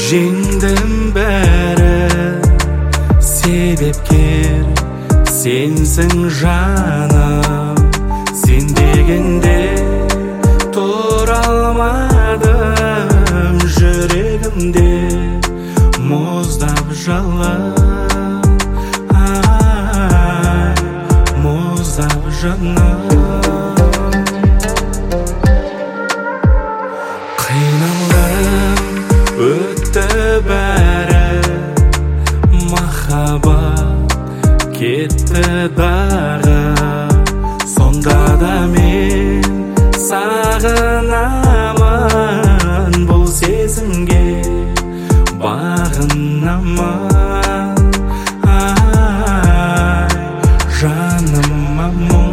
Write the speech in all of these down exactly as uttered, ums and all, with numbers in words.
жеңдім бәрі, себепкер сенсің жаным. Сен дегенде тұра алмадым, жүрегімде мұздап жалын, ай, мұздап жаным. Қиналдым, өтті бәрі, махаббат кетті дағы. Сонда да мен сағынамын, бұл сезімге бағынамын, ай, жаныма мұң.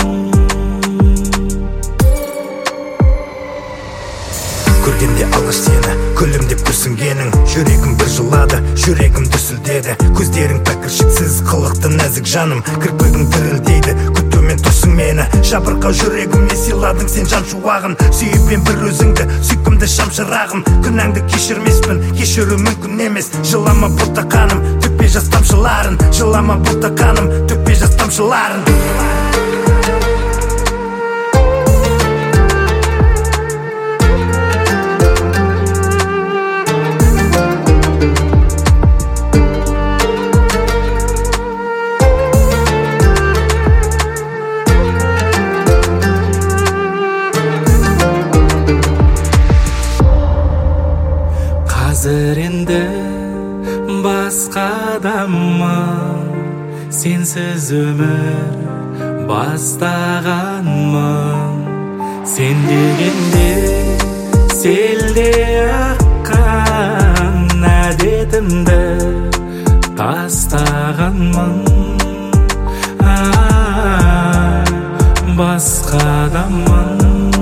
Көргенде алғаш сені, күлімдеп күрсінгенің, жүрегім бір жылады, жүрегім дүрсілдеді. Көздерің пәкіршіксіз, қылықты нәзік жаным, кірпігің дірілдейді, күтумен тұрсың мені. Жабырқау жүрегіме сыйладың сен жан шуағын, сүйіппен бір өзіңді, сүйкімді шамшырағым. Күнәңді кешірмеспін, кешіру мүмкін емес. Жылама бұлта қаным, төкпе жас тамшыларын, жылама бұлта қаным, төкпе жас тамшыларын. Қазір енді басқа адаммын, сенсіз өмір бастағанмын. Сен дегенде селде аққан әдетімді тастағанмын, ай, басқа адаммын.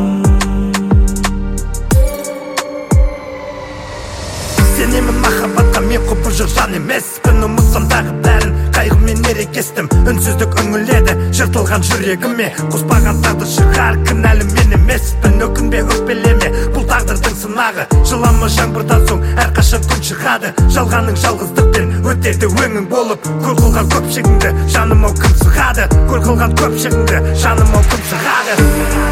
Сенемін махаббатқа, мен құбыжық жан емеспін. Ұмытсам дағы бәрін, қайғымен ерекестім. Үнсіздік үңіледі жыртылған жүрегіме, қоспаған тағдыр шығар, кінәлі мен емеспін. Өкінбе, өкпелеме, бұл тағдырдың сынағы. Жылама жаңбырдан соң әрқашан күн шығады. Жалғаның жалғыздықпен өтеді өңің болып. Көл қылған көпшігіңді жаным ау кім сығады, көл қылған көпшігіңді жаным ау кім сығады.